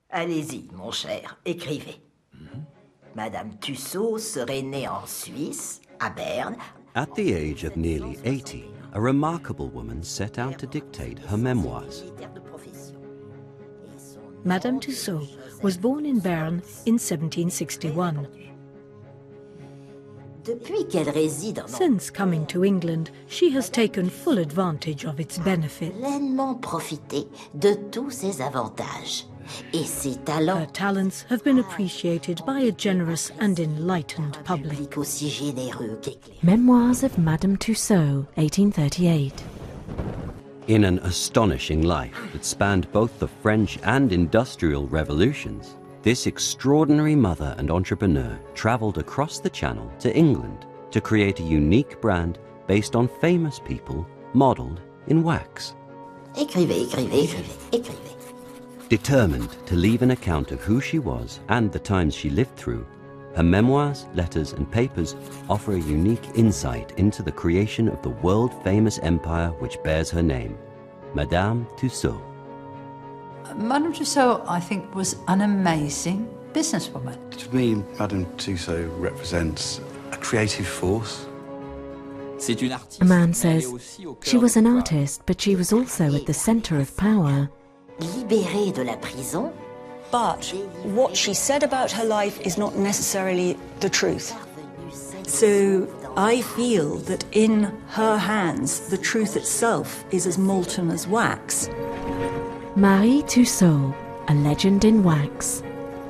Allez-y, mon cher, écrivez. Madame Tussaud serait née en Suisse, à Berne. At the age of nearly 80, a remarkable woman set out to dictate her memoirs. Madame Tussaud was born in Berne in 1761. Depuis qu'elle réside en Since coming to England, she has taken full advantage of its benefits. pleinement profité de tous ses avantages. Et ses talents Her talents have been appreciated by a generous and enlightened public. public aussi généreux qu'éclairé. Memoirs of Madame Tussaud, 1838. In an astonishing life that spanned both the French and industrial revolutions, this extraordinary mother and entrepreneur travelled across the Channel to England to create a unique brand based on famous people modelled in wax. Écrivez, écrivez, écrivez, écrivez. Determined to leave an account of who she was and the times she lived through, her memoirs, letters and papers offer a unique insight into the creation of the world-famous empire which bears her name, Madame Tussaud. Madame Tussaud, I think, was an amazing businesswoman. To me, Madame Tussaud represents a creative force. A man says, she was an artist, but she was also at the centre of power. Libérée de la prison, But what she said about her life is not necessarily the truth. So I feel that in her hands, the truth itself is as molten as wax. Marie Tussaud, a legend in wax.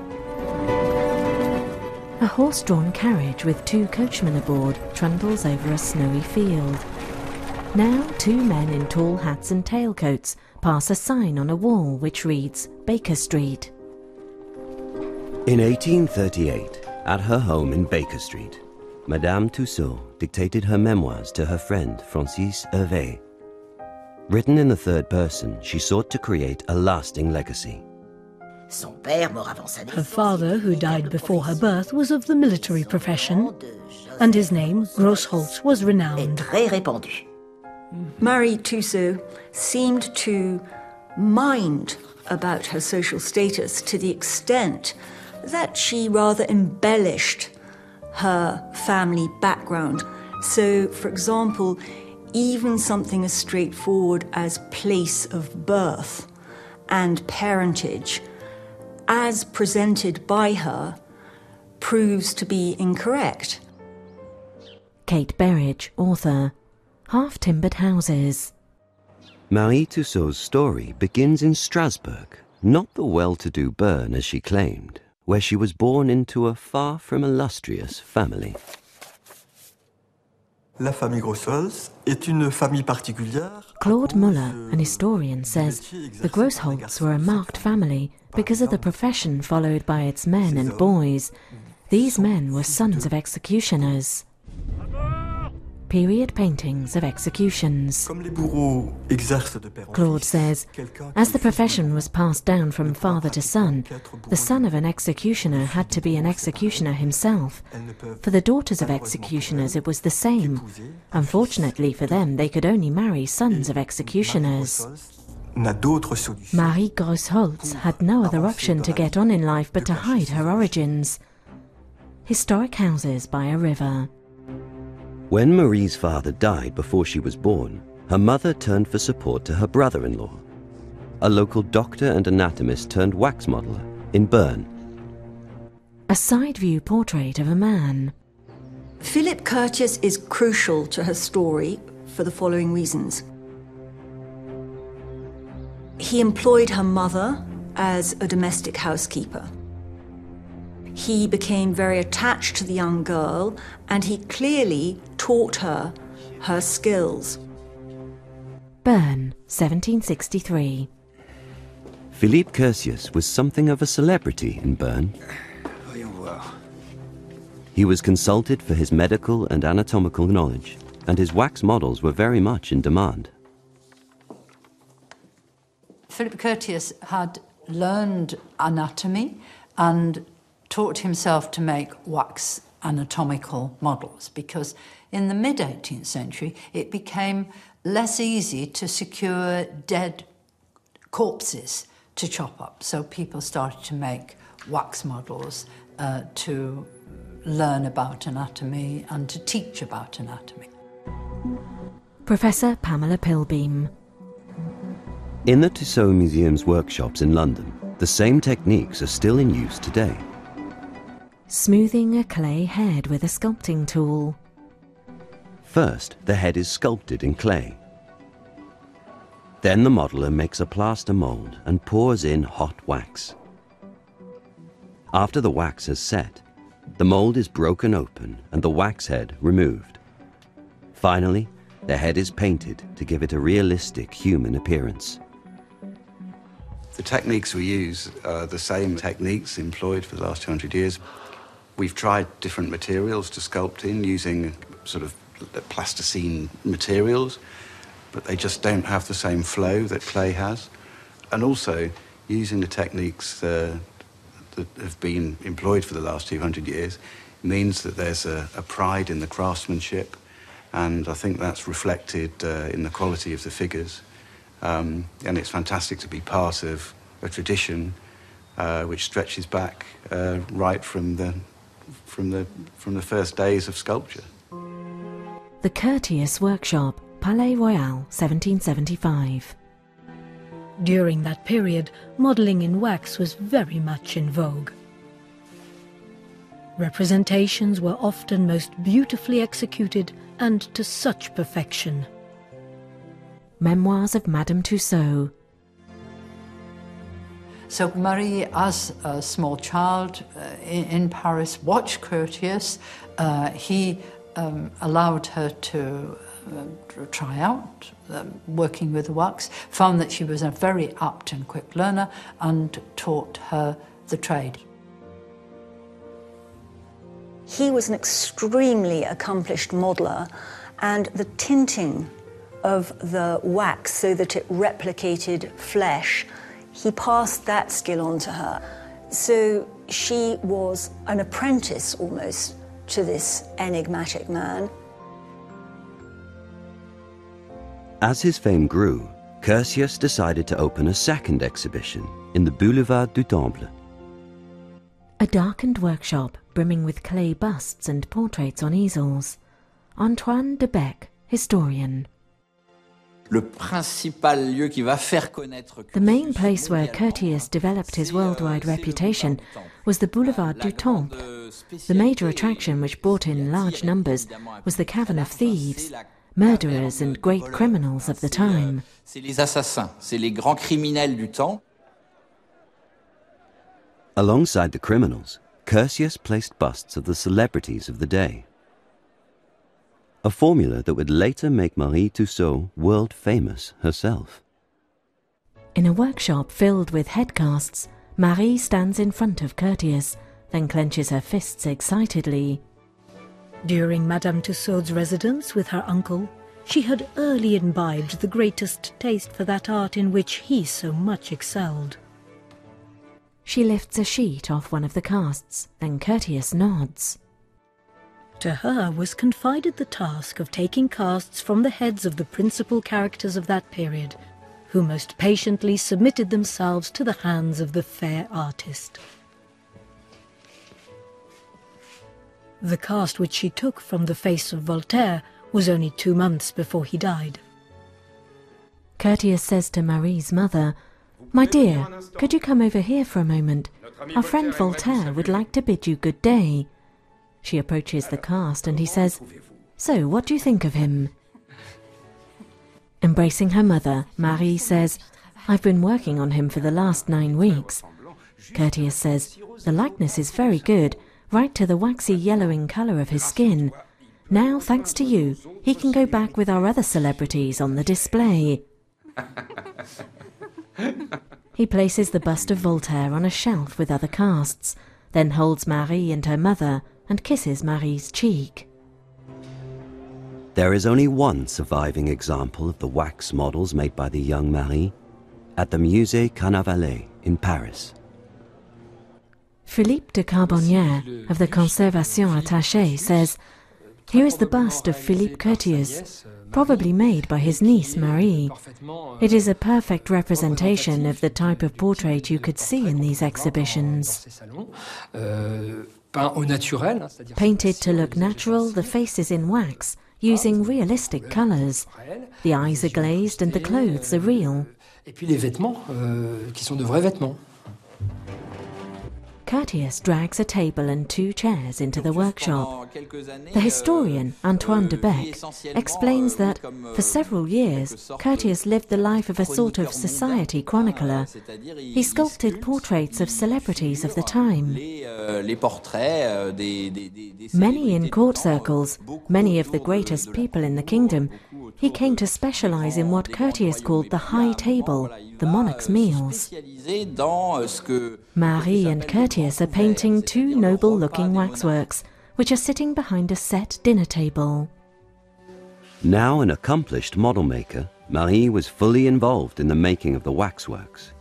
A horse-drawn carriage with two coachmen aboard trundles over a snowy field. Now 2 men in tall hats and tailcoats pass a sign on a wall which reads Baker Street. In 1838, at her home in Baker Street, Madame Tussaud dictated her memoirs to her friend Francis Hervé. Written in the third person, she sought to create a lasting legacy. son père mort avant sa Her naissance. father, who died before her birth, was of the military profession, and his name, Grossholz, was est renowned. très répandu. Marie Tussaud seemed to mind about her social status to the extent that she rather embellished her family background. So, for example, even something as straightforward as place of birth and parentage, as presented by her, proves to be incorrect. Kate Berridge, author. Half-timbered houses. Marie Tussaud's story begins in Strasbourg, not the well-to-do Bern as she claimed, where she was born into a far from illustrious family. La famille Grossholz est une famille particulière. Claude Muller, an historian, says the Grossholts were a marked family because of the profession followed by its men and boys. These men were sons of executioners. Period paintings of executions. Comme les bourreaux exercent de père en Claude fils, says, quelqu'un as the qui- profession was passed down from father to son, the son of an executioner had to be an executioner himself. Elles ne peuvent For the daughters of malheureusement executioners, pour it was the same. épouser Unfortunately for them, they could only marry sons of executioners. Marie Grossholz n'a d'autre solution. Marie Grossholz had no other option to get on in life but to hide her origins. Historic houses by a river. When Marie's father died before she was born, her mother turned for support to her brother-in-law, a local doctor and anatomist turned wax modeler in Bern. A side view portrait of a man. Philip Curtius is crucial to her story for the following reasons. He employed her mother as a domestic housekeeper. He became very attached to the young girl, and he clearly taught her her skills. Bern, 1763. Philippe Curtius was something of a celebrity in Bern. Voyons voir. He was consulted for his medical and anatomical knowledge, and his wax models were very much in demand. Philip Curtius had learned anatomy and taught himself to make wax anatomical models because in the mid-18th century it became less easy to secure dead corpses to chop up. So people started to make wax models to learn about anatomy and to teach about anatomy. Professor Pamela Pilbeam. In the Tissot Museum's workshops in London, the same techniques are still in use today. Smoothing a clay head with a sculpting tool. First, the head is sculpted in clay. Then the modeller makes a plaster mold and pours in hot wax. After the wax has set, the mold is broken open and the wax head removed. Finally, the head is painted to give it a realistic human appearance. The techniques we use are the same techniques employed for the last 200 years. We've tried different materials to sculpt in using sort of plasticine materials, but they just don't have the same flow that clay has. And also, using the techniques that have been employed for the last 200 years means that there's a pride in the craftsmanship, and I think that's reflected in the quality of the figures. And it's fantastic to be part of a tradition which stretches back right from the first days of sculpture. The Curtius Workshop, Palais Royal, 1775. During that period, modelling in wax was very much in vogue. Representations were often most beautifully executed and to such perfection. Memoirs of Madame Tussaud. So Marie, as a small child in Paris, watched Curtius. He allowed her to try out working with the wax, found that she was a very apt and quick learner, and taught her the trade. He was an extremely accomplished modeller, and the tinting of the wax so that it replicated flesh, he passed that skill on to her. So she was an apprentice almost to this enigmatic man. As his fame grew, Curtius decided to open a second exhibition in the Boulevard du Temple. A darkened workshop brimming with clay busts and portraits on easels. Antoine de Bec, historian. The main place where Curtius developed his worldwide reputation was the Boulevard du Temple. The major attraction, which brought in large numbers, was the Cavern of Thieves, murderers and great criminals of the time. Alongside the criminals, Curtius placed busts of the celebrities of the day. A formula that would later make Marie Tussaud world famous herself. In a workshop filled with head casts, Marie stands in front of Curtius, then clenches her fists excitedly. During Madame Tussaud's residence with her uncle, she had early imbibed the greatest taste for that art in which he so much excelled. She lifts a sheet off one of the casts, then Curtius nods. To her was confided the task of taking casts from the heads of the principal characters of that period, who most patiently submitted themselves to the hands of the fair artist. The cast which she took from the face of Voltaire was only 2 months before he died. Curtius says to Marie's mother, "My dear, could you come over here for a moment? Our friend Voltaire would like to bid you good day." She approaches the cast and he says, "So, what do you think of him?" Embracing her mother, Marie says, "I've been working on him for the last 9 weeks." Curtius says, "The likeness is very good, right to the waxy yellowing colour of his skin. Now, thanks to you, he can go back with our other celebrities on the display." He places the bust of Voltaire on a shelf with other casts, then holds Marie and her mother and kisses Marie's cheek. There is only one surviving example of the wax models made by the young Marie at the Musée Carnavalet in Paris. Philippe de Carbonnière of the Conservation Attachée says, "Here is the bust of Philippe Curtius. probably made by his niece Marie. It is a perfect representation of the type of portrait you could see in these exhibitions. Painted to look natural, the face is in wax, using realistic colours. The eyes are glazed and the clothes are real. Curtius drags a table and 2 chairs into the workshop. The historian, Antoine de Bec, explains that, for several years, Curtius lived the life of a sort of society chronicler. He sculpted portraits of celebrities of the time. Many in court circles, many of the greatest people in the kingdom, he came to specialize in what Curtius called the high table, the monarch's meals. Marie and Curtius are painting 2 noble-looking waxworks, which are sitting behind a set dinner table. Now an accomplished model maker, Marie was fully involved in the making of the waxworks.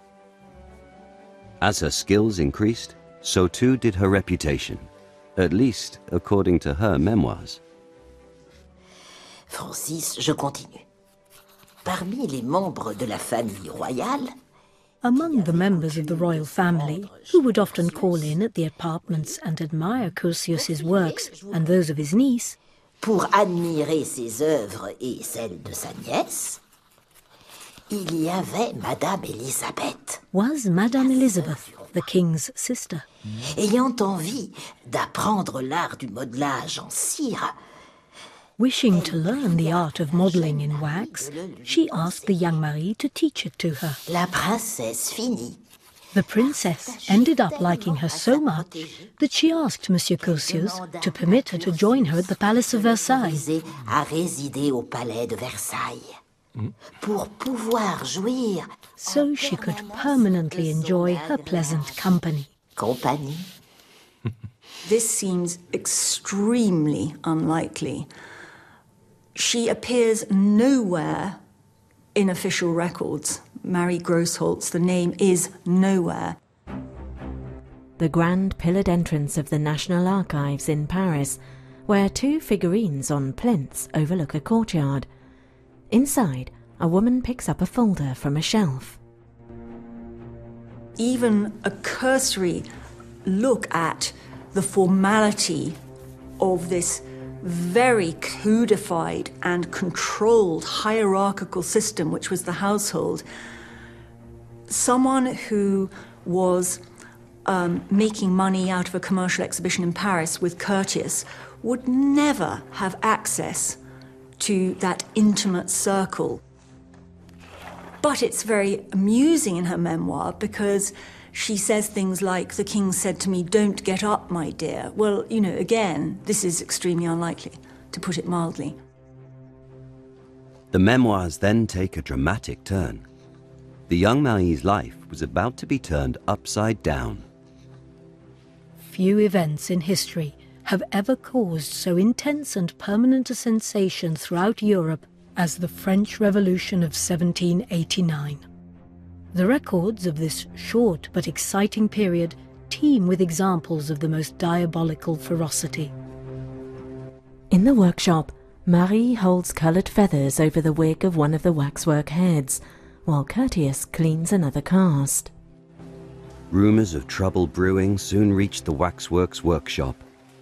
As her skills increased, so too did her reputation, at least according to her memoirs. Francis, je continue. Parmi les membres de la famille royale, among the members of the royal family, who would often call in at the apartments and admire Curtius's works and those of his niece, pour admirer ses œuvres et celles de sa nièce, il y avait Madame Elisabeth, was Madame Elizabeth, the king's sister. Ayant envie d'apprendre l'art du modelage en cire, wishing to learn the art of modelling in wax, she asked the young Marie to teach it to her. La princesse finit. The princess ended up liking her so much that she asked Monsieur Curtius to permit her to join her at the Palace of Versailles. À résider au palais de Versailles. Pour pouvoir jouir. So she could permanently enjoy her pleasant company. Compagnie. This seems extremely unlikely. She appears nowhere in official records. Marie Grossholtz, the name is nowhere. The grand pillared entrance of the National Archives in Paris, where 2 figurines on plinths overlook a courtyard. Inside, a woman picks up a folder from a shelf. Even a cursory look at the formality of this very codified and controlled hierarchical system, which was the household. Someone who was making money out of a commercial exhibition in Paris with Curtius would never have access to that intimate circle. But it's very amusing in her memoir because she says things like, the king said to me, "Don't get up, my dear." Well, you know, again, this is extremely unlikely, to put it mildly. The memoirs then take a dramatic turn. The young Marie's life was about to be turned upside down. Few events in history have ever caused so intense and permanent a sensation throughout Europe as the French Revolution of 1789. The records of this short but exciting period teem with examples of the most diabolical ferocity. In the workshop, Marie holds coloured feathers over the wig of one of the waxwork heads, while Curtius cleans another cast. Rumours of trouble brewing soon reached the waxworks workshop.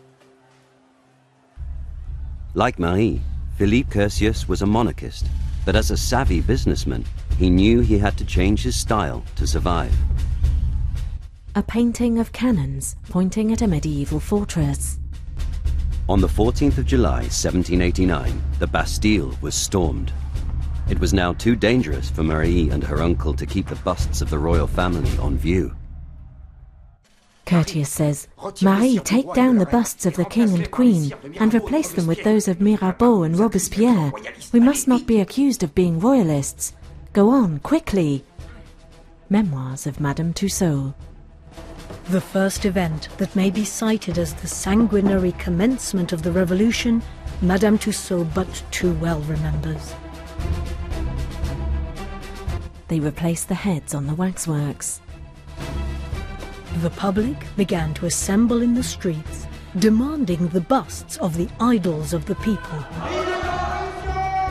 Like Marie, Philippe Curtius was a monarchist, but as a savvy businessman, he knew he had to change his style to survive. A painting of cannons pointing at a medieval fortress. On the 14th of July, 1789, the Bastille was stormed. It was now too dangerous for Marie and her uncle to keep the busts of the royal family on view. Curtius says, "Marie, take down the busts of the king and queen and replace them with those of Mirabeau and Robespierre. We must not be accused of being royalists. Go on, quickly." Memoirs of Madame Tussaud. The first event that may be cited as the sanguinary commencement of the revolution, Madame Tussaud but too well remembers. They replace the heads on the waxworks. The public began to assemble in the streets, demanding the busts of the idols of the people.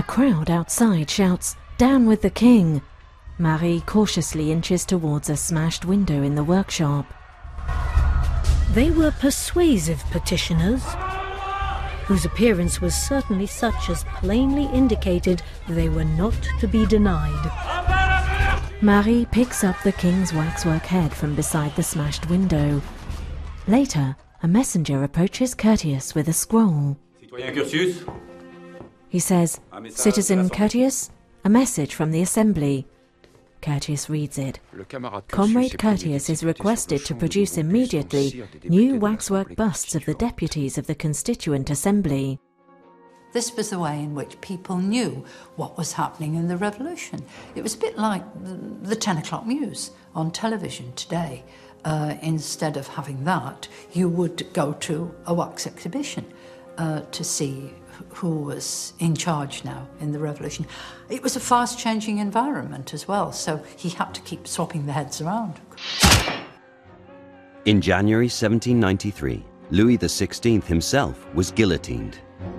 crowd outside shouts, "Down with the king!" Marie cautiously inches towards a smashed window in the workshop. They were persuasive petitioners, whose appearance was certainly such as plainly indicated they were not to be denied. Marie picks up the king's waxwork head from beside the smashed window. Later, a messenger approaches Curtius with a scroll. Citoyen Curtius? He says, "Citizen Curtius, a message from the assembly." Curtius reads it. Comrade Curtius is requested to produce immediately new waxwork busts of the deputies of the Constituent Assembly. This was the way in which people knew what was happening in the revolution. It was a bit like the 10 o'clock news on television today. Instead of having that, you would go to a wax exhibition to see who was in charge now in the revolution. It was a fast-changing environment as well, so he had to keep swapping the heads around. In January 1793, Louis XVI himself was guillotined.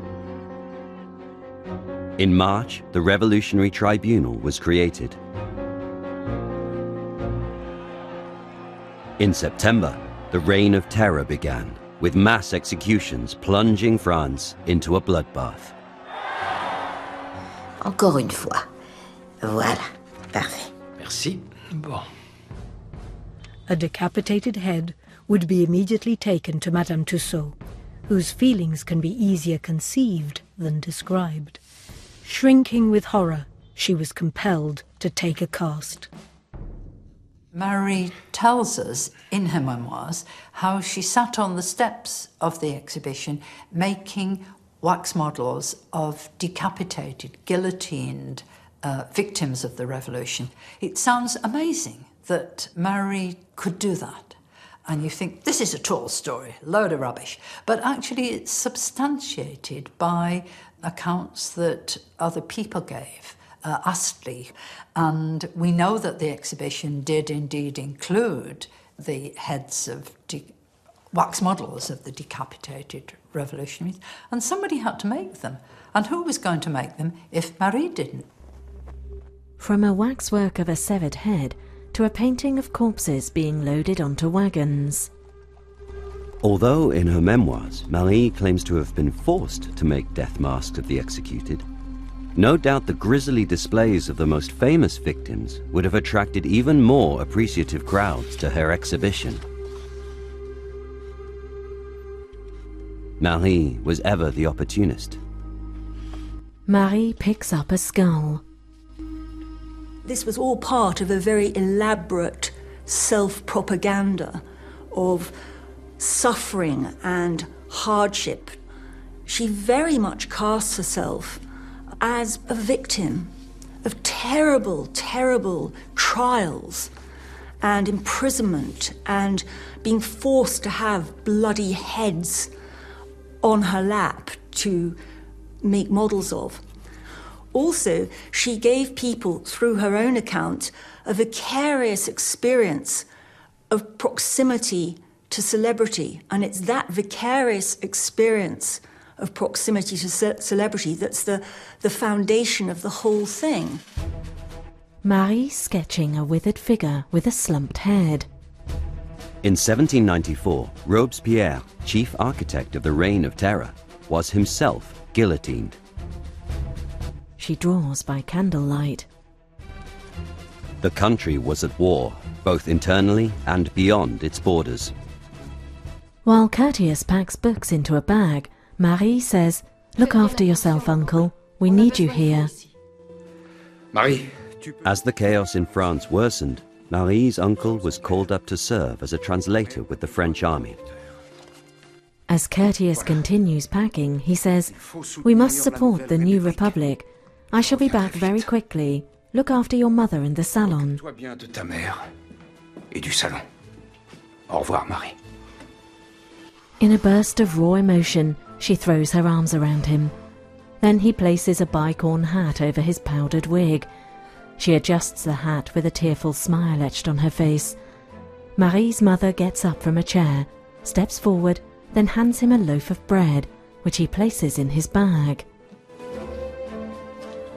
In March, the Revolutionary Tribunal was created. In September, the Reign of Terror began, with mass executions plunging France into a bloodbath. Encore une fois. Voilà. Parfait. Merci. Bon. A decapitated head would be immediately taken to Madame Tussaud, whose feelings can be easier conceived than described. Shrinking with horror, she was compelled to take a cast. Marie tells us in her memoirs how she sat on the steps of the exhibition making wax models of decapitated, guillotined victims of the revolution. It sounds amazing that Marie could do that. And you think, this is a tall story, load of rubbish. But actually it's substantiated by accounts that other people gave. Astley, and we know that the exhibition did indeed include the heads of wax models of the decapitated revolutionaries, and somebody had to make them. And who was going to make them if Marie didn't? From a waxwork of a severed head to a painting of corpses being loaded onto wagons. Although in her memoirs, Marie claims to have been forced to make death masks of the executed, no doubt the grisly displays of the most famous victims would have attracted even more appreciative crowds to her exhibition. Marie was ever the opportunist. Marie picks up a skull. This was all part of a very elaborate self-propaganda of suffering and hardship. She very much casts herself as a victim of terrible, terrible trials and imprisonment and being forced to have bloody heads on her lap to make models of. Also, she gave people, through her own account, a vicarious experience of proximity to celebrity, and it's that vicarious experience of proximity to celebrity that's the foundation of the whole thing. Marie sketching a withered figure with a slumped head. In 1794, Robespierre, chief architect of the Reign of Terror, was himself guillotined. She draws by candlelight. The country was at war, both internally and beyond its borders. While Curtius packs books into a bag, Marie says, "Look after yourself, uncle. We need you here." Marie, As the chaos in France worsened, Marie's uncle was called up to serve as a translator with the French army. As Curtius continues packing, he says, "We must support the new republic. I shall be back very quickly. Look after your mother in the salon." toi bien de ta mère et du salon. Au revoir, Marie. In a burst of raw emotion, she throws her arms around him. Then he places a bicorn hat over his powdered wig. She adjusts the hat with a tearful smile etched on her face. Marie's mother gets up from a chair, steps forward, then hands him a loaf of bread, which he places in his bag.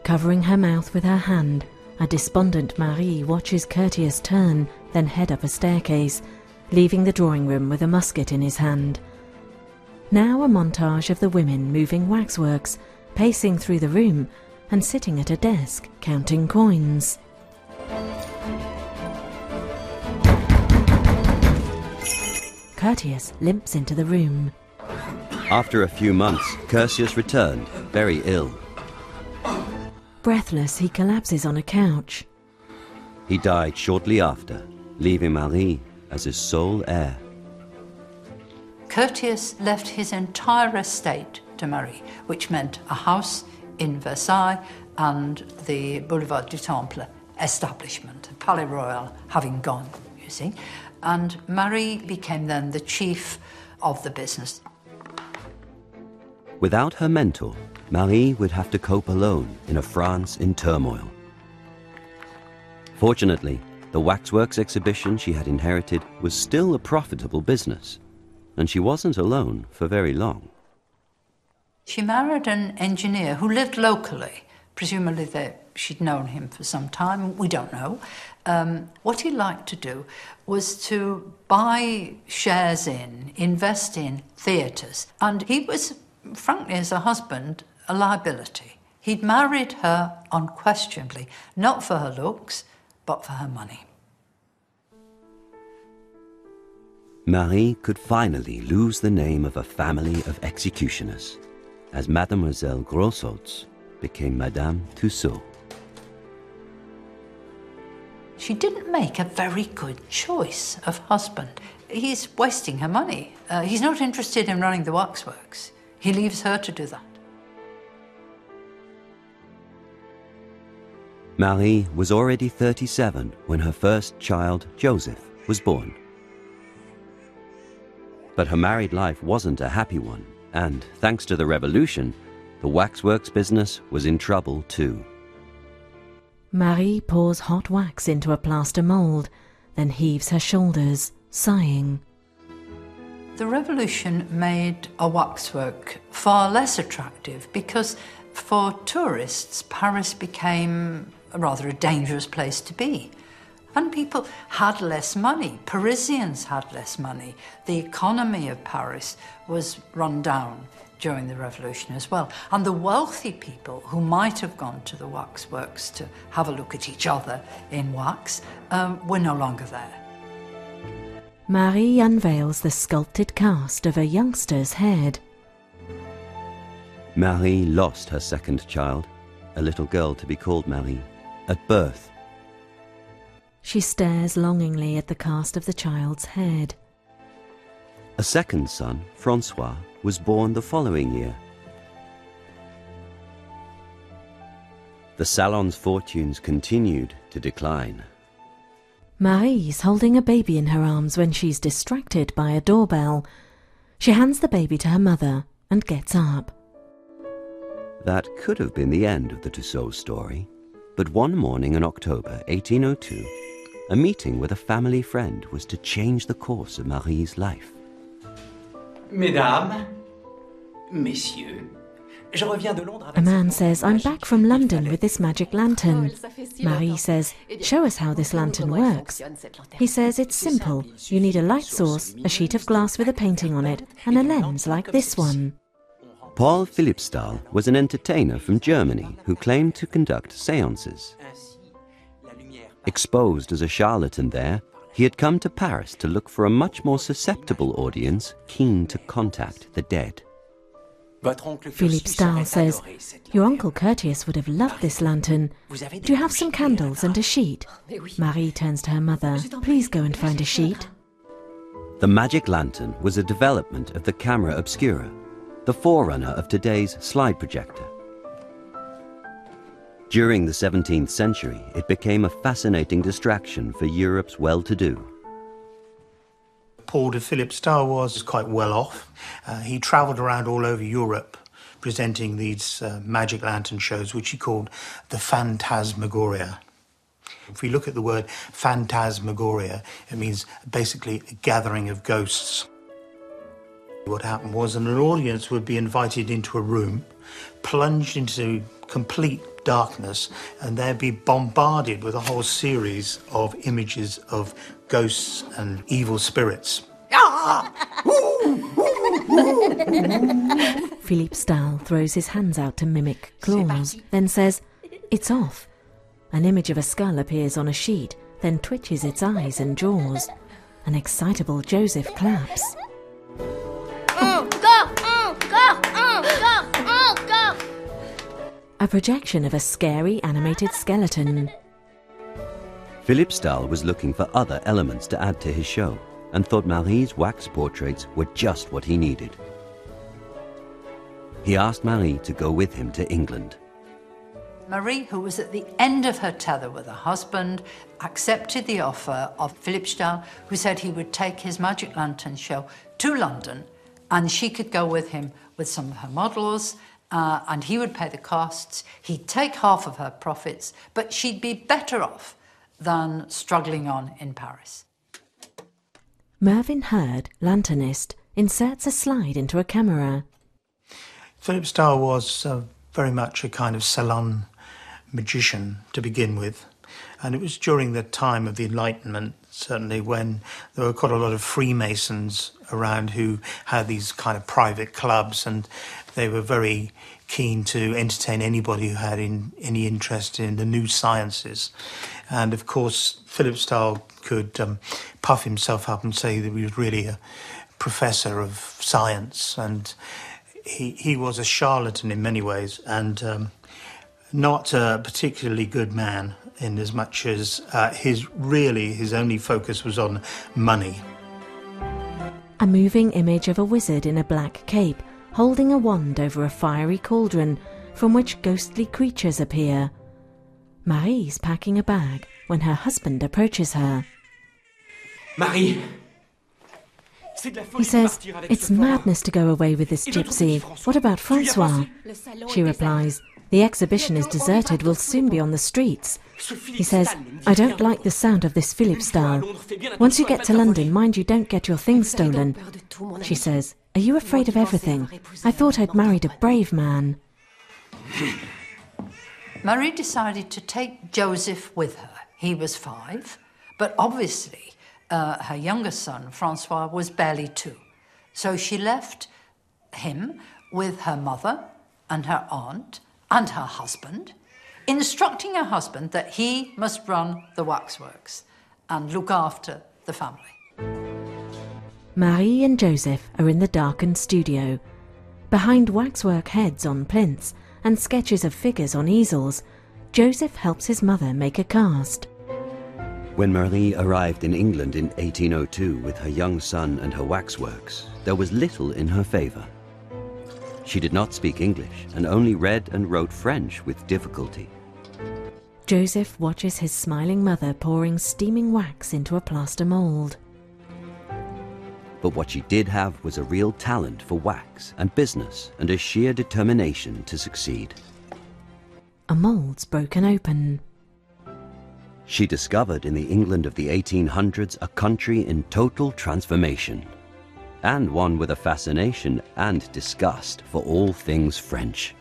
Covering her mouth with her hand, a despondent Marie watches Curtius turn, then head up a staircase, leaving the drawing room with a musket in his hand. Now a montage of the women moving waxworks, pacing through the room, and sitting at a desk, counting coins. Curtius limps into the room. After a few months, Curtius returned, very ill. Breathless, he collapses on a couch. He died shortly after, leaving Marie as his sole heir. Curtius left his entire estate to Marie, which meant a house in Versailles and the Boulevard du Temple establishment, Palais Royal having gone, you see. And Marie became then the chief of the business. Without her mentor, Marie would have to cope alone in a France in turmoil. Fortunately, the waxworks exhibition she had inherited was still a profitable business, and she wasn't alone for very long. She married an engineer who lived locally. Presumably she'd known him for some time, we don't know. What he liked to do was to buy shares invest in theatres, and he was, frankly, as a husband, a liability. He'd married her unquestionably, not for her looks, but for her money. Marie could finally lose the name of a family of executioners, as Mademoiselle Grosholtz became Madame Tussaud. She didn't make a very good choice of husband. He's wasting her money. He's not interested in running the waxworks. He leaves her to do that. Marie was already 37 when her first child, Joseph, was born. But her married life wasn't a happy one, and thanks to the revolution, the waxworks business was in trouble too. Marie pours hot wax into a plaster mould, then heaves her shoulders, sighing. The revolution made a waxwork far less attractive because for tourists, Paris became rather a dangerous place to be. And people had less money. Parisians had less money. The economy of Paris was run down during the revolution as well. And the wealthy people who might have gone to the waxworks to have a look at each other in wax were no longer there. Marie unveils the sculpted cast of a youngster's head. Marie lost her second child, a little girl to be called Marie, at birth. She stares longingly at the cast of the child's head. A second son, Francois, was born the following year. The salon's fortunes continued to decline. Marie's holding a baby in her arms when she's distracted by a doorbell. She hands the baby to her mother and gets up. That could have been the end of the Tussaud story, but one morning in October 1802, a meeting with a family friend was to change the course of Marie's life. Mesdames, messieurs, je reviens de Londres. A man says, "I'm back from London with this magic lantern." Marie says, "Show us how this lantern works." He says, "It's simple. You need a light source, a sheet of glass with a painting on it, and a lens like this one." Paul Philippsthal was an entertainer from Germany who claimed to conduct seances. Exposed as a charlatan there, he had come to Paris to look for a much more susceptible audience keen to contact the dead. Philippsthal says, "Your Uncle Curtius would have loved this lantern. Do you have some candles and a sheet?" Marie turns to her mother. "Please go and find a sheet." The magic lantern was a development of the camera obscura, the forerunner of today's slide projector. During the 17th century, it became a fascinating distraction for Europe's well-to-do. Paul de Philippsthal was quite well off. He travelled around all over Europe presenting these magic lantern shows, which he called the Phantasmagoria. If we look at the word Phantasmagoria, it means basically a gathering of ghosts. What happened was an audience would be invited into a room, plunged into complete darkness, and they'd be bombarded with a whole series of images of ghosts and evil spirits. Philippe Stahl throws his hands out to mimic claws, then says, "It's off." An image of a skull appears on a sheet, then twitches its eyes and jaws. An excitable Joseph claps. A projection of a scary animated skeleton. Philippe Stahl was looking for other elements to add to his show and thought Marie's wax portraits were just what he needed. He asked Marie to go with him to England. Marie, who was at the end of her tether with her husband, accepted the offer of Philippe Stahl, who said he would take his Magic Lantern show to London and she could go with him with some of her models, and he would pay the costs. He'd take half of her profits, but she'd be better off than struggling on in Paris. Mervyn Hurd, lanternist, inserts a slide into a camera. Philippe Stahl was very much a kind of salon magician to begin with. And it was during the time of the Enlightenment, certainly, when there were quite a lot of Freemasons around who had these kind of private clubs, and they were very keen to entertain anybody who had any interest in the new sciences. And of course, Philippe Stahl could puff himself up and say that he was really a professor of science, and he was a charlatan in many ways, and not a particularly good man, in as much as his only focus was on money. A moving image of a wizard in a black cape, holding a wand over a fiery cauldron from which ghostly creatures appear. Marie's packing a bag when her husband approaches her. Marie! He says, "It's madness to go away with this gypsy. What about Francois?" She replies, "The exhibition is deserted, we'll soon be on the streets." He says, "I don't like the sound of this Philippe Stahl. Once you get to London, mind you don't get your things stolen." She says, "Are you afraid of everything? I thought I'd married a brave man." Marie decided to take Joseph with her. He was 5, but obviously her younger son, Francois, was barely 2. So she left him with her mother and her aunt and her husband, instructing her husband that he must run the waxworks and look after the family. Marie and Joseph are in the darkened studio. Behind waxwork heads on plinths and sketches of figures on easels, Joseph helps his mother make a cast. When Marie arrived in England in 1802 with her young son and her waxworks, there was little in her favour. She did not speak English and only read and wrote French with difficulty. Joseph watches his smiling mother pouring steaming wax into a plaster mould. But what she did have was a real talent for wax and business and a sheer determination to succeed. A mould's broken open. She discovered in the England of the 1800s a country in total transformation, and one with a fascination and disgust for all things French.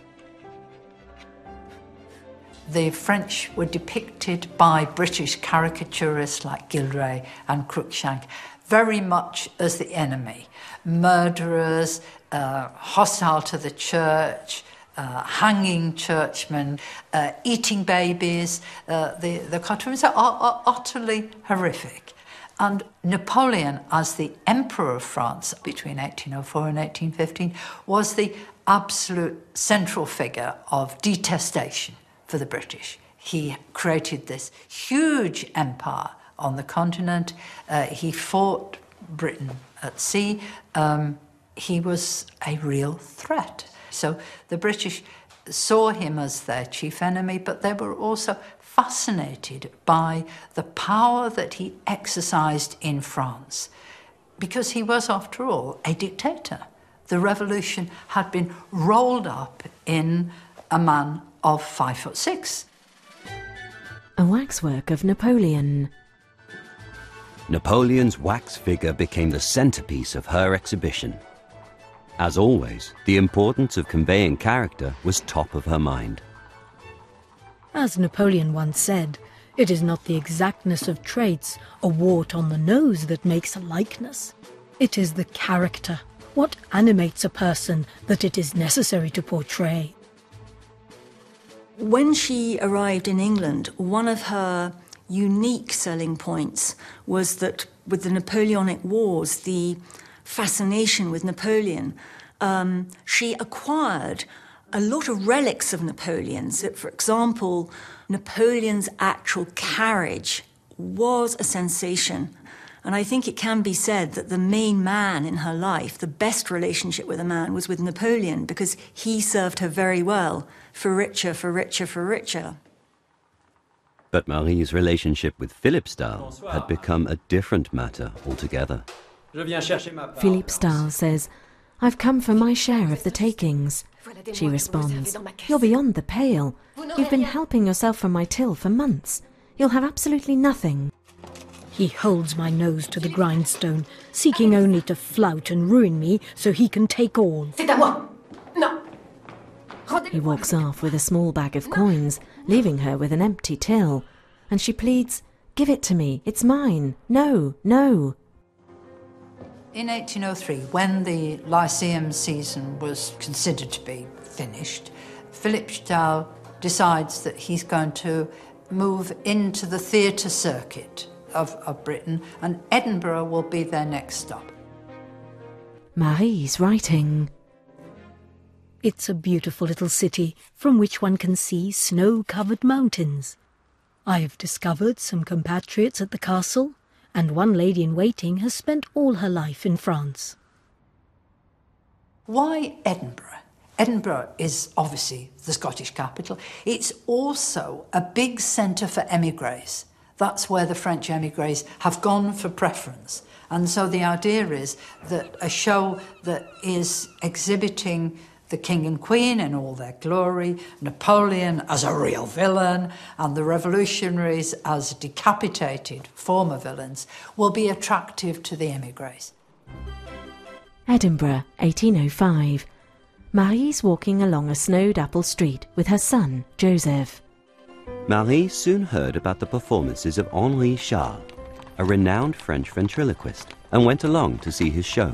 The French were depicted by British caricaturists like Gilray and Cruikshank very much as the enemy. Murderers, hostile to the church, hanging churchmen, eating babies. The cartoons are utterly horrific. And Napoleon, as the Emperor of France between 1804 and 1815, was the absolute central figure of detestation for the British. He created this huge empire on the continent. He fought Britain at sea. He was a real threat. So the British saw him as their chief enemy, but they were also fascinated by the power that he exercised in France, because he was, after all, a dictator. The revolution had been rolled up in a man of 5'6". A waxwork of Napoleon. Napoleon's wax figure became the centerpiece of her exhibition. As always, the importance of conveying character was top of her mind. As Napoleon once said, it is not the exactness of traits, a wart on the nose, that makes a likeness. It is the character, what animates a person, that it is necessary to portray. When she arrived in England, one of her unique selling points was that with the Napoleonic Wars, the fascination with Napoleon, she acquired a lot of relics of Napoleon's. For example, Napoleon's actual carriage was a sensation. And I think it can be said that the main man in her life, the best relationship with a man, was with Napoleon, because he served her very well, for richer, for richer, for richer. But Marie's relationship with Philippe Stahl had become a different matter altogether. Philippe Stahl says, "I've come for my share of the takings." She responds, "You're beyond the pale. You've been helping yourself from my till for months. You'll have absolutely nothing." He holds my nose to the grindstone, seeking only to flout and ruin me so he can take all. He walks off with a small bag of coins, leaving her with an empty till, and she pleads, "Give it to me, it's mine. No, no." In 1803, when the Lyceum season was considered to be finished, Philippe Stahl decides that he's going to move into the theatre circuit of Britain, and Edinburgh will be their next stop. Marie's writing. It's a beautiful little city from which one can see snow-covered mountains. I have discovered some compatriots at the castle, and one lady-in-waiting has spent all her life in France. Why Edinburgh? Edinburgh is obviously the Scottish capital. It's also a big centre for émigrés. That's where the French émigrés have gone for preference. And so the idea is that a show that is exhibiting the King and Queen in all their glory, Napoleon as a real villain, and the revolutionaries as decapitated former villains, will be attractive to the émigrés. Edinburgh, 1805. Marie's walking along a snowed apple street with her son, Joseph. Marie soon heard about the performances of Henri Charles, a renowned French ventriloquist, and went along to see his show.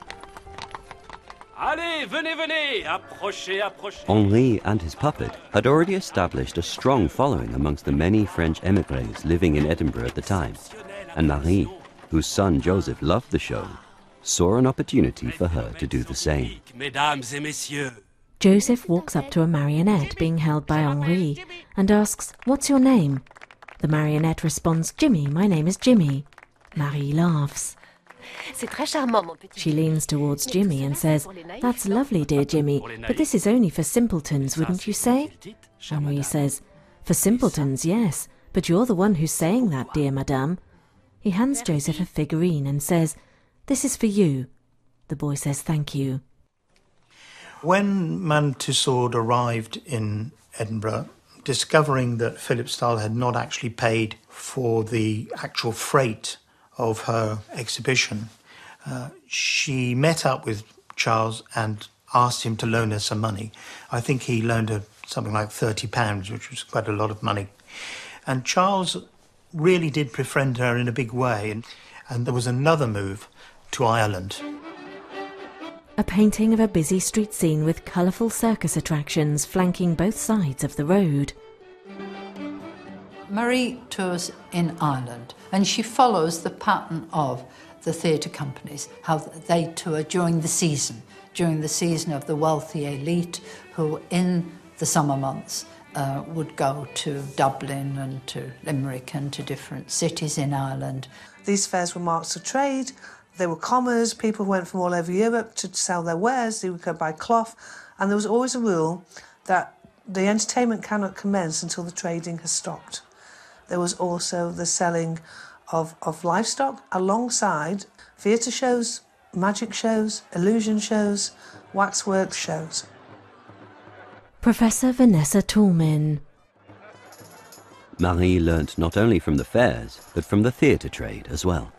Allez, venez, venez, approchez, approchez. Henri and his puppet had already established a strong following amongst the many French émigrés living in Edinburgh at the time, and Marie, whose son Joseph loved the show, saw an opportunity for her to do the same. Mesdames et messieurs. Joseph walks up to a marionette being held by Henri and asks, "What's your name?" The marionette responds, "Jimmy, my name is Jimmy." Marie laughs. She leans towards Jimmy and says, "That's lovely, dear Jimmy, but this is only for simpletons, wouldn't you say?" Henri says, "For simpletons, yes, but you're the one who's saying that, dear madame." He hands Joseph a figurine and says, "This is for you." The boy says, "Thank you." When Madame Tussaud arrived in Edinburgh, discovering that Philippe Stahl had not actually paid for the actual freight of her exhibition, she met up with Charles and asked him to loan her some money. I think he loaned her something like £30, which was quite a lot of money. And Charles really did befriend her in a big way. And there was another move to Ireland. A painting of a busy street scene with colourful circus attractions flanking both sides of the road. Marie tours in Ireland, and she follows the pattern of the theatre companies, how they tour during the season of the wealthy elite who in the summer months would go to Dublin and to Limerick and to different cities in Ireland. These fairs were marts of trade. They were commerce. People went from all over Europe to sell their wares. They would go buy cloth. And there was always a rule that the entertainment cannot commence until the trading has stopped. There was also the selling of livestock alongside theatre shows, magic shows, illusion shows, waxwork shows. Professor Vanessa Toulmin. Marie learnt not only from the fairs, but from the theatre trade as well.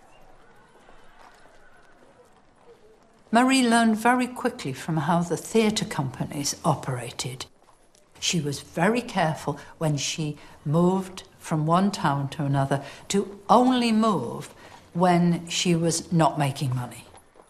Marie learned very quickly from how the theatre companies operated. She was very careful when she moved from one town to another to only move when she was not making money.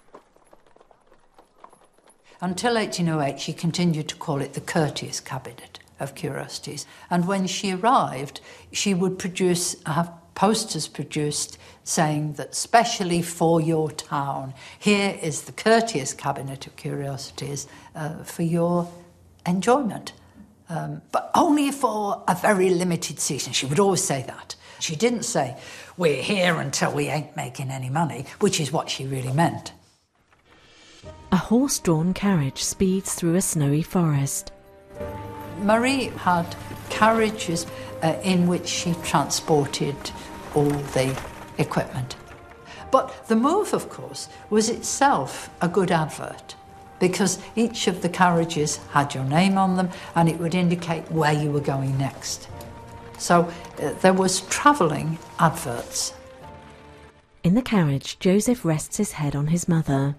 Until 1808, she continued to call it the Courtiers' Cabinet of Curiosities. And when she arrived, she would have posters produced saying that specially for your town, here is the Courtiers' Cabinet of Curiosities for your enjoyment. But only for a very limited season. She would always say that. She didn't say, we're here until we ain't making any money, which is what she really meant. A horse-drawn carriage speeds through a snowy forest. Marie had carriages in which she transported all the equipment. But the move, of course, was itself a good advert, because each of the carriages had your name on them and it would indicate where you were going next. So there was travelling adverts. In the carriage, Joseph rests his head on his mother.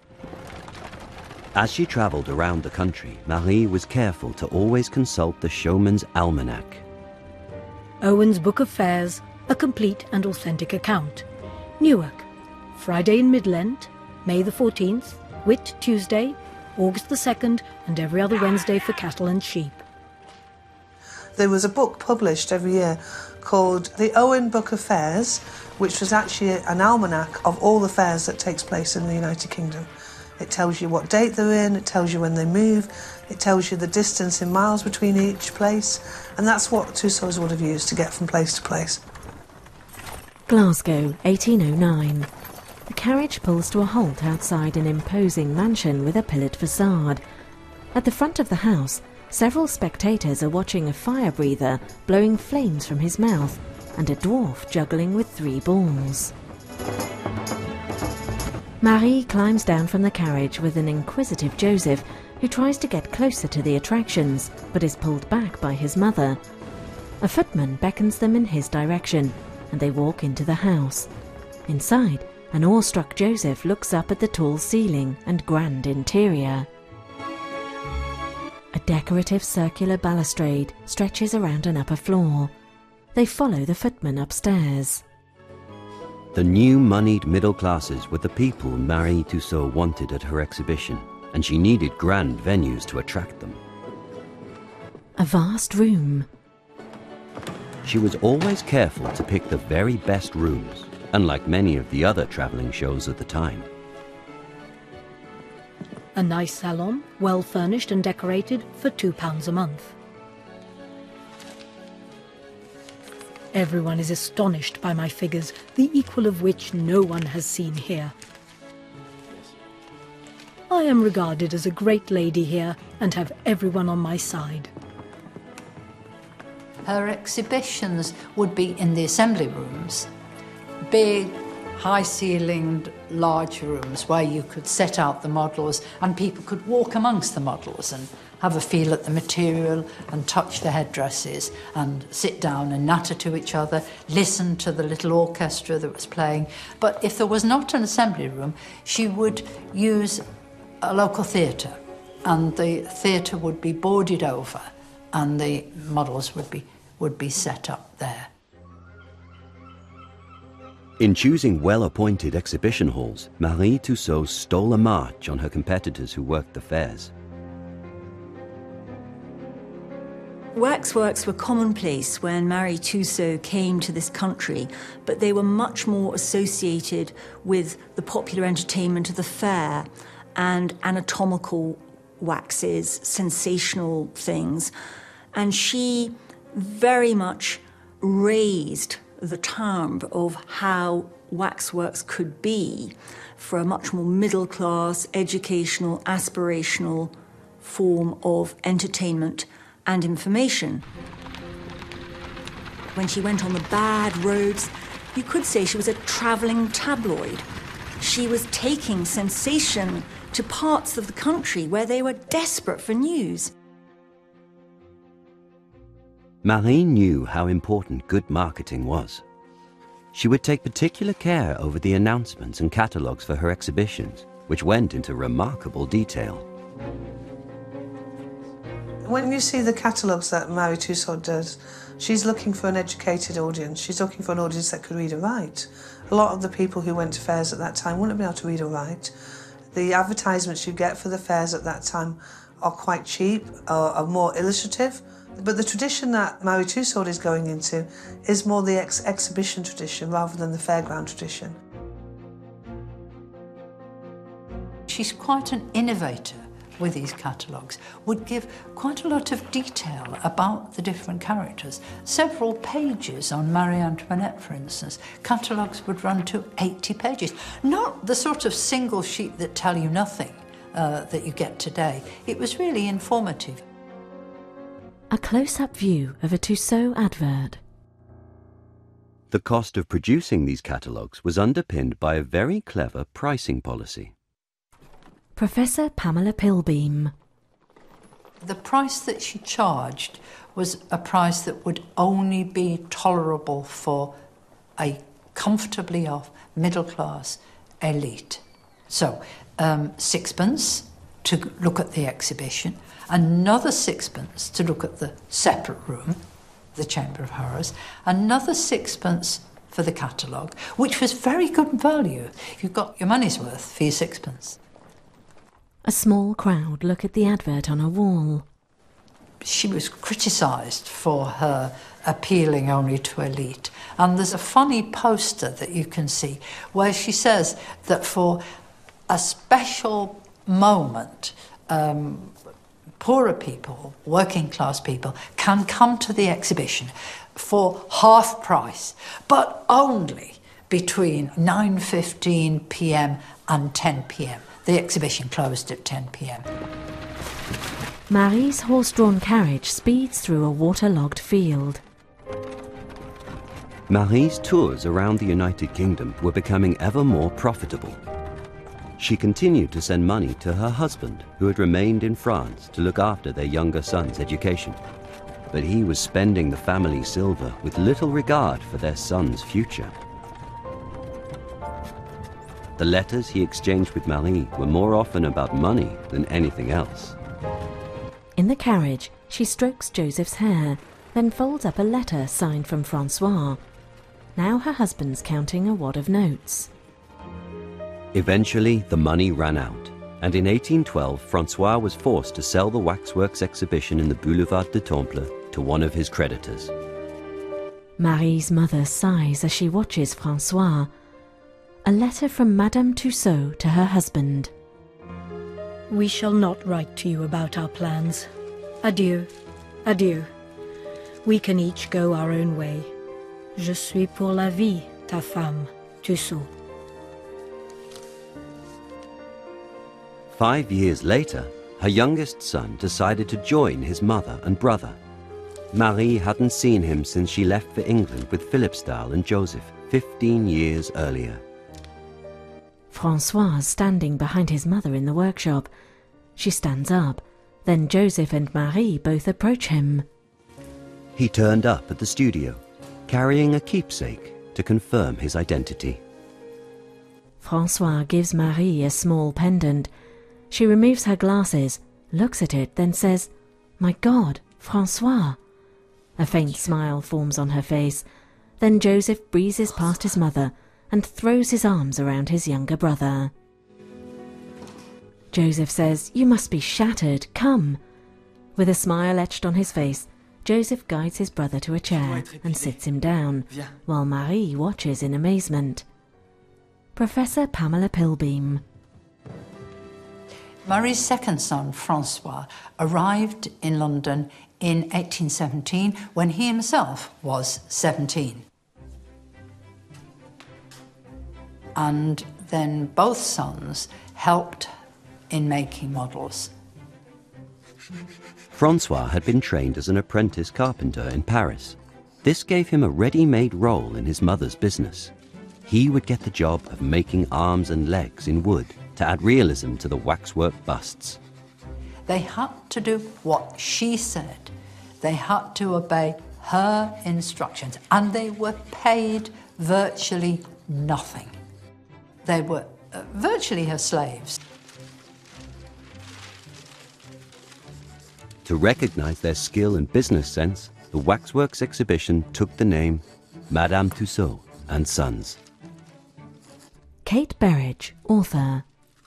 As she travelled around the country, Marie was careful to always consult the Showman's Almanac. Owen's Book of Fairs, a complete and authentic account. Newark, Friday in Mid-Lent, May the 14th, Whit Tuesday, August the 2nd, and every other Wednesday for cattle and sheep. There was a book published every year called the Owen Book of Fairs, which was actually an almanac of all the fairs that takes place in the United Kingdom. It tells you what date they're in, it tells you when they move, it tells you the distance in miles between each place, and that's what Tussauds would have used to get from place to place. Glasgow, 1809. The carriage pulls to a halt outside an imposing mansion with a pillared facade. At the front of the house, several spectators are watching a fire breather blowing flames from his mouth and a dwarf juggling with 3 balls. Marie climbs down from the carriage with an inquisitive Joseph who tries to get closer to the attractions but is pulled back by his mother. A footman beckons them in his direction and they walk into the house. Inside, an awestruck Joseph looks up at the tall ceiling and grand interior. A decorative circular balustrade stretches around an upper floor. They follow the footman upstairs. The new moneyed middle classes were the people Marie Tussaud wanted at her exhibition, and she needed grand venues to attract them. A vast room. She was always careful to pick the very best rooms, unlike many of the other travelling shows at the time. A nice salon, well furnished and decorated, for £2 a month. Everyone is astonished by my figures, the equal of which no one has seen here. I am regarded as a great lady here and have everyone on my side. Her exhibitions would be in the assembly rooms, big, high-ceilinged, large rooms where you could set out the models and people could walk amongst the models and have a feel at the material and touch the headdresses and sit down and natter to each other, listen to the little orchestra that was playing. But if there was not an assembly room, she would use a local theatre, and the theatre would be boarded over and the models would be set up there. In choosing well-appointed exhibition halls, Marie Tussaud stole a march on her competitors who worked the fairs. Waxworks were commonplace when Marie Tussaud came to this country, but they were much more associated with the popular entertainment of the fair and anatomical waxes, sensational things. And she very much raised the term of how waxworks could be for a much more middle-class, educational, aspirational form of entertainment and information. When she went on the bad roads, you could say she was a travelling tabloid. She was taking sensation to parts of the country where they were desperate for news. Marie knew how important good marketing was. She would take particular care over the announcements and catalogues for her exhibitions, which went into remarkable detail. When you see the catalogues that Marie Tussaud does, she's looking for an educated audience. She's looking for an audience that could read and write. A lot of the people who went to fairs at that time wouldn't be able to read or write. The advertisements you get for the fairs at that time are quite cheap, are more illustrative. But the tradition that Marie Tussaud is going into is more the exhibition tradition rather than the fairground tradition. She's quite an innovator with these catalogues, would give quite a lot of detail about the different characters. Several pages on Marie Antoinette, for instance. Catalogues would run to 80 pages. Not the sort of single sheet that tell you nothing that you get today. It was really informative. A close-up view of a Tussaud advert. The cost of producing these catalogues was underpinned by a very clever pricing policy. Professor Pamela Pilbeam. The price that she charged was a price that would only be tolerable for a comfortably off middle-class elite. So, sixpence to look at the exhibition, another sixpence to look at the separate room, the Chamber of Horrors, another sixpence for the catalogue, which was very good value. You got your money's worth for your sixpence. A small crowd look at the advert on a wall. She was criticised for her appealing only to elite. And there's a funny poster that you can see where she says that for a special moment, poorer people, working class people, can come to the exhibition for half price, but only between 9:15 p.m. and 10 p.m. The exhibition closed at 10 p.m. Marie's horse-drawn carriage speeds through a waterlogged field. Marie's tours around the United Kingdom were becoming ever more profitable. She continued to send money to her husband, who had remained in France to look after their younger son's education. But he was spending the family silver with little regard for their son's future. The letters he exchanged with Marie were more often about money than anything else. In the carriage, she strokes Joseph's hair, then folds up a letter signed from Francois. Now her husband's counting a wad of notes. Eventually, the money ran out, and in 1812, Francois was forced to sell the waxworks exhibition in the Boulevard du Temple to one of his creditors. Marie's mother sighs as she watches Francois. A letter from Madame Tussaud to her husband. We shall not write to you about our plans. Adieu, adieu. We can each go our own way. Je suis pour la vie, ta femme, Tussaud. 5 years later, her youngest son decided to join his mother and brother. Marie hadn't seen him since she left for England with Philipsthal and Joseph 15 years earlier. Francois standing behind his mother in the workshop. She stands up. Then Joseph and Marie both approach him. He turned up at the studio, carrying a keepsake to confirm his identity. Francois gives Marie a small pendant. She removes her glasses, looks at it, then says, "My God, Francois." A faint smile forms on her face. Then Joseph breezes past his mother and throws his arms around his younger brother. Joseph says, "You must be shattered, come." With a smile etched on his face, Joseph guides his brother to a chair and sits him down, while Marie watches in amazement. Professor Pamela Pilbeam. Marie's second son, Francois, arrived in London in 1817 when he himself was 17. And then both sons helped in making models. Francois had been trained as an apprentice carpenter in Paris. This gave him a ready-made role in his mother's business. He would get the job of making arms and legs in wood to add realism to the waxwork busts. They had to do what she said. They had to obey her instructions, and they were paid virtually nothing. They were virtually her slaves. To recognize their skill and business sense, the Waxworks exhibition took the name Madame Tussaud and Sons. Kate Berridge, author.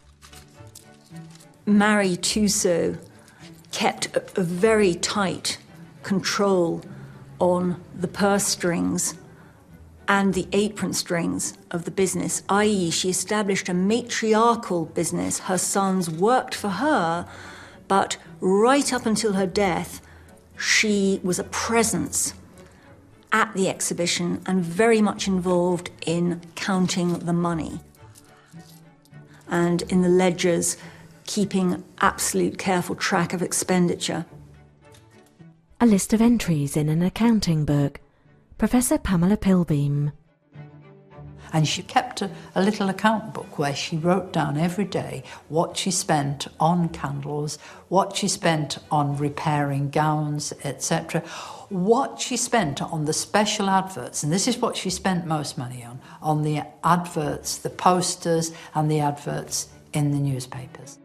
Marie Tussaud kept a very tight control on the purse strings and the apron strings of the business, i.e. she established a matriarchal business. Her sons worked for her, but right up until her death, she was a presence at the exhibition and very much involved in counting the money and in the ledgers, keeping absolute careful track of expenditure. A list of entries in an accounting book. Professor Pamela Pilbeam. And she kept a little account book where she wrote down every day what she spent on candles, what she spent on repairing gowns, etc., what she spent on the special adverts, and this is what she spent most money on the adverts, the posters and the adverts in the newspapers.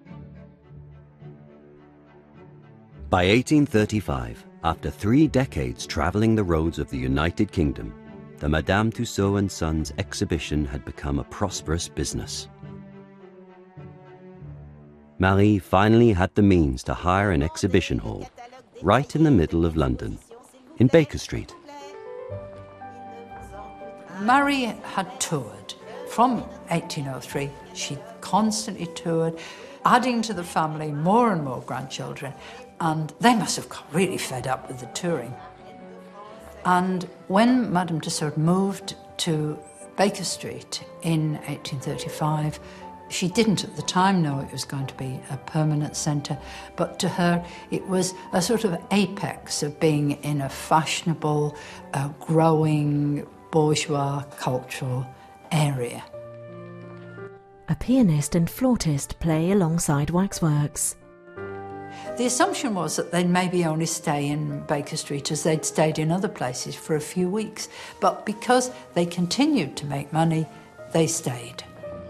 By 1835, after 3 decades travelling the roads of the United Kingdom, the Madame Tussaud and Sons exhibition had become a prosperous business. Marie finally had the means to hire an exhibition hall right in the middle of London, in Baker Street. Marie had toured. From 1803, she constantly toured, adding to the family more and more grandchildren, and they must have got really fed up with the touring. And when Madame Tussaud moved to Baker Street in 1835, she didn't at the time know it was going to be a permanent centre, but to her it was a sort of apex of being in a fashionable, growing, bourgeois cultural area. A pianist and flautist play alongside Waxworks. The assumption was that they'd maybe only stay in Baker Street as they'd stayed in other places for a few weeks, but because they continued to make money, they stayed.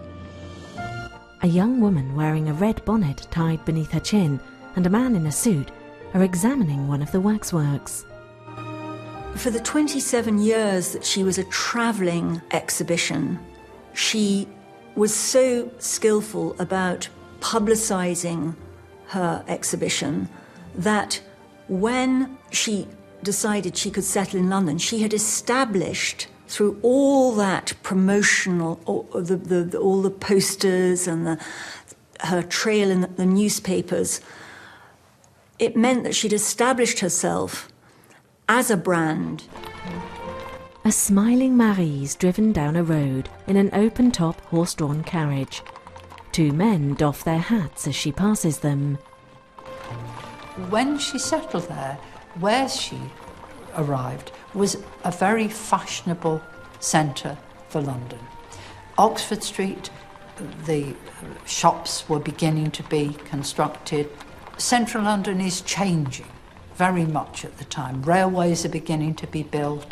A young woman wearing a red bonnet tied beneath her chin and a man in a suit are examining one of the waxworks. For the 27 years that she was a travelling exhibition, she was so skillful about publicising her exhibition that when she decided she could settle in London, she had established through all that promotional, all the posters and her trail in the newspapers, it meant that she'd established herself as a brand. A smiling Marie's driven down a road in an open-top horse-drawn carriage. 2 men doff their hats as she passes them. When she settled there, where she arrived was a very fashionable centre for London. Oxford Street, the shops were beginning to be constructed. Central London is changing very much at the time. Railways are beginning to be built.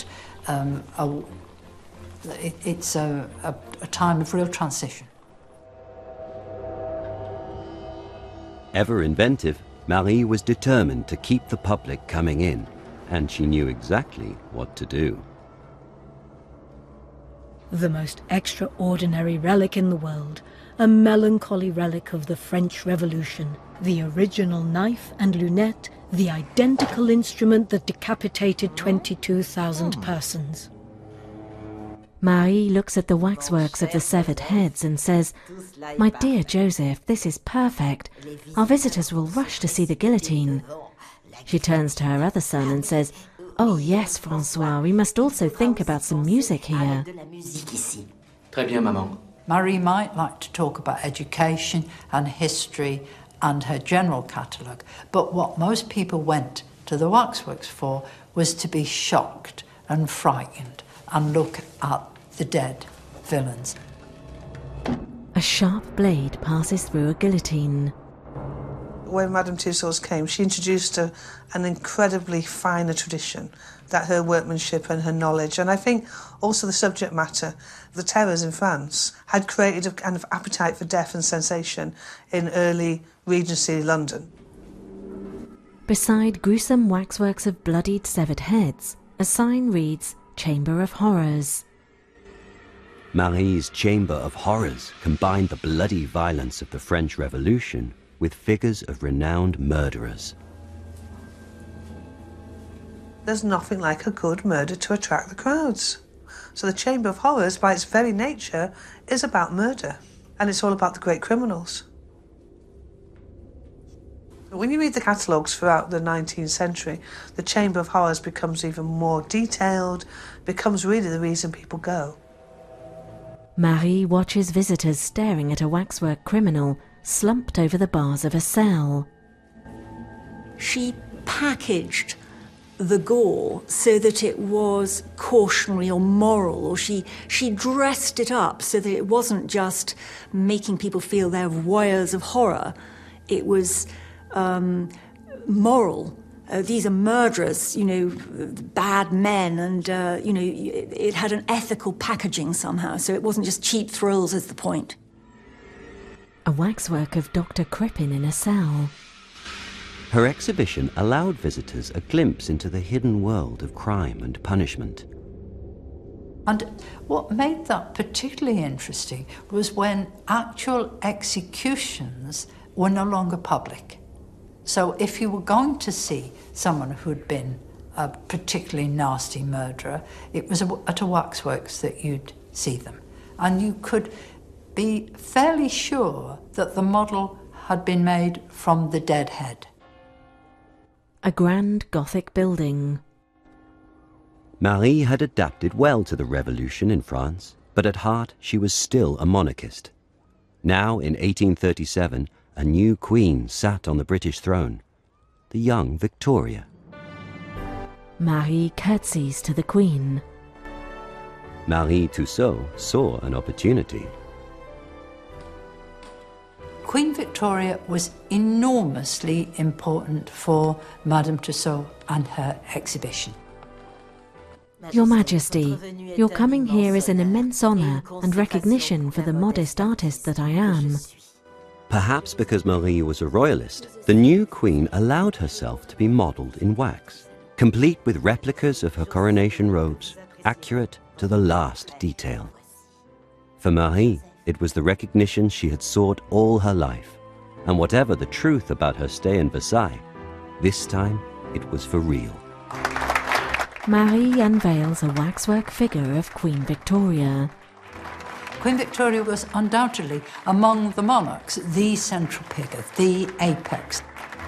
It's a time of real transition. Ever inventive, Marie was determined to keep the public coming in, and she knew exactly what to do. The most extraordinary relic in the world, a melancholy relic of the French Revolution, the original knife and lunette, the identical instrument that decapitated 22,000 persons. Marie looks at the waxworks of the severed heads and says, "My dear Joseph, this is perfect. Our visitors will rush to see the guillotine." She turns to her other son and says, "Oh yes, François, we must also think about some music here." Très bien, maman. Marie might like to talk about education and history and her general catalogue, but what most people went to the waxworks for was to be shocked and frightened and look at the dead villains. A sharp blade passes through a guillotine. When Madame Tussauds came, she introduced an incredibly finer tradition, that her workmanship and her knowledge, and I think also the subject matter. The terrors in France had created a kind of appetite for death and sensation in early Regency London. Beside gruesome waxworks of bloodied severed heads, a sign reads, Chamber of Horrors. Marie's Chamber of Horrors combined the bloody violence of the French Revolution with figures of renowned murderers. There's nothing like a good murder to attract the crowds. So the Chamber of Horrors, by its very nature, is about murder. And it's all about the great criminals. When you read the catalogues throughout the 19th century, the Chamber of Horrors becomes even more detailed, becomes really the reason people go. Marie watches visitors staring at a waxwork criminal slumped over the bars of a cell. She packaged the gore so that it was cautionary or moral, or she dressed it up so that it wasn't just making people feel they're voyeurs of horror. It was moral. These are murderers, bad men, and, it had an ethical packaging somehow, so it wasn't just cheap thrills as the point. A waxwork of Dr. Crippen in a cell. Her exhibition allowed visitors a glimpse into the hidden world of crime and punishment. And what made that particularly interesting was when actual executions were no longer public. So if you were going to see someone who'd been a particularly nasty murderer, it was at a waxworks that you'd see them. And you could be fairly sure that the model had been made from the dead head. A grand Gothic building. Marie had adapted well to the revolution in France, but at heart she was still a monarchist. Now, in 1837, a new queen sat on the British throne, the young Victoria. Marie curtsies to the Queen. Marie Tussaud saw an opportunity. Queen Victoria was enormously important for Madame Tussaud and her exhibition. Your Majesty, your coming here is an immense honour and recognition for the modest artist that I am. Perhaps because Marie was a royalist, the new queen allowed herself to be modelled in wax, complete with replicas of her coronation robes, accurate to the last detail. For Marie, it was the recognition she had sought all her life, and whatever the truth about her stay in Versailles, this time it was for real. Marie unveils a waxwork figure of Queen Victoria. Queen Victoria was undoubtedly, among the monarchs, the central figure, the apex.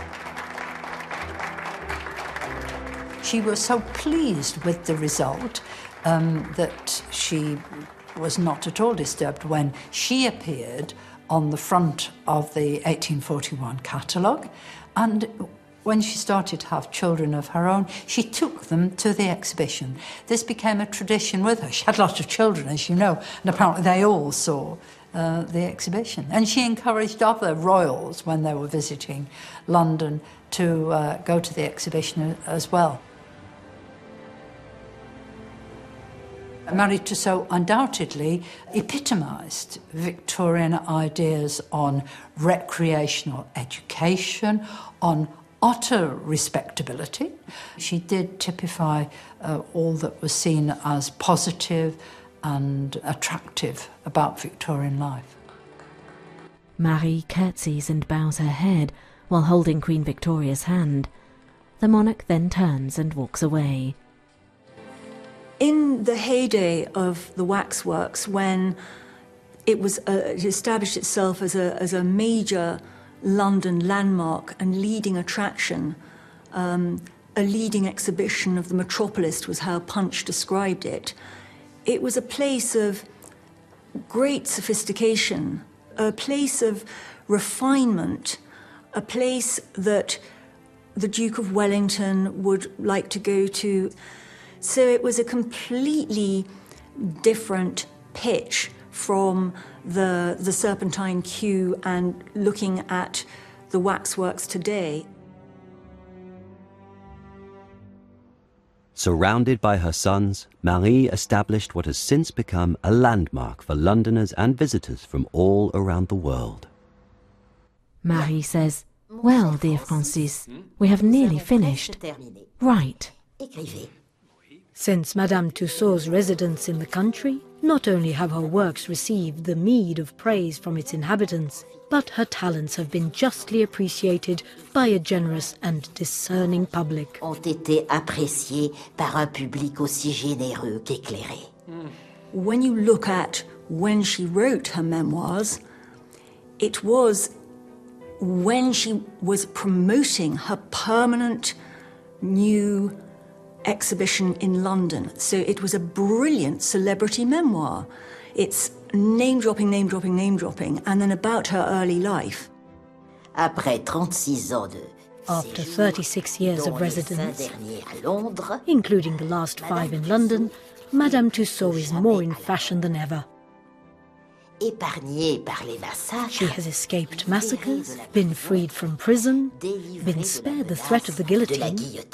She was so pleased with the result that she was not at all disturbed when she appeared on the front of the 1841 catalogue, and when she started to have children of her own, she took them to the exhibition. This became a tradition with her. She had lots of children, as you know, and apparently they all saw the exhibition. And she encouraged other royals, when they were visiting London, to go to the exhibition as well. Marie Tussaud undoubtedly epitomised Victorian ideas on recreational education, on utter respectability. She did typify all that was seen as positive and attractive about Victorian life. Marie curtsies and bows her head while holding Queen Victoria's hand. The monarch then turns and walks away. In the heyday of the waxworks, when it established itself as a major London landmark and leading attraction, a leading exhibition of the metropolis was how Punch described it. It was a place of great sophistication, a place of refinement, a place that the Duke of Wellington would like to go to. So it was a completely different pitch from the Serpentine queue and looking at the waxworks today. Surrounded by her sons, Marie established what has since become a landmark for Londoners and visitors from all around the world. Marie says, Well, dear Francis, we have nearly finished. Right. Since Madame Tussaud's residence in the country, not only have her works received the meed of praise from its inhabitants, but her talents have been justly appreciated by a generous and discerning public. Ont été appréciés par un public aussi généreux qu'éclairé. When you look at when she wrote her memoirs, it was when she was promoting her permanent new exhibition in London. So it was a brilliant celebrity memoir. It's name-dropping, name-dropping, name-dropping, and then about her early life. Après 36 ans de After 36 years of residence, including the last 5 in London, Madame Tussaud is more in fashion than ever. Épargnée par les massacres, She has escaped massacres, been freed from prison, been spared the threat of the guillotine,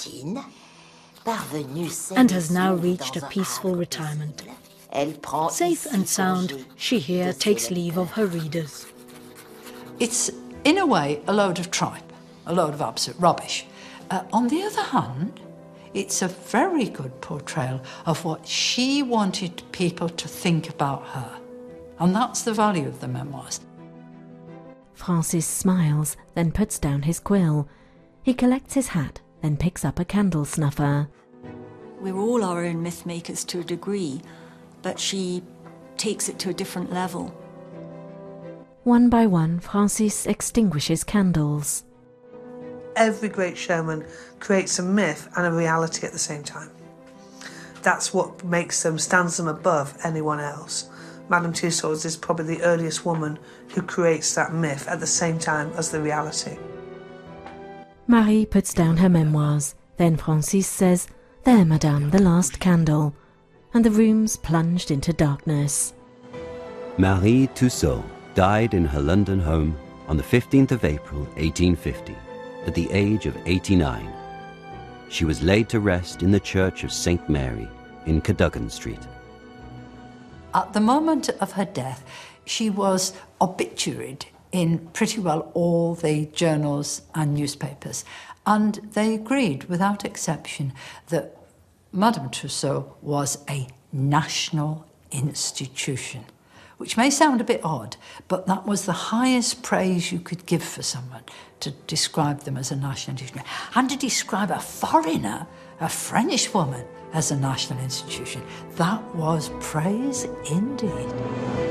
and has now reached a peaceful retirement. Safe and sound, she here takes leave of her readers. It's, in a way, a load of tripe, a load of absolute rubbish. On the other hand, it's a very good portrayal of what she wanted people to think about her. And that's the value of the memoirs. Francis smiles, then puts down his quill. He collects his hat, then picks up a candle snuffer. We're all our own myth makers to a degree, but she takes it to a different level. One by one, Francis extinguishes candles. Every great showman creates a myth and a reality at the same time. That's what makes them, stands them above anyone else. Madame Tussaud is probably the earliest woman who creates that myth at the same time as the reality. Marie puts down her memoirs. Then Francis says, "There, madame, the last candle." And the room's plunged into darkness. Marie Tussaud died in her London home on the 15th of April 1850 at the age of 89. She was laid to rest in the Church of St. Mary in Cadogan Street. At the moment of her death, she was obituaried in pretty well all the journals and newspapers, and they agreed without exception that Madame Tussaud was a national institution, which may sound a bit odd, but that was the highest praise you could give for someone, to describe them as a national institution. And to describe a foreigner, a French woman, as a national institution, that was praise indeed.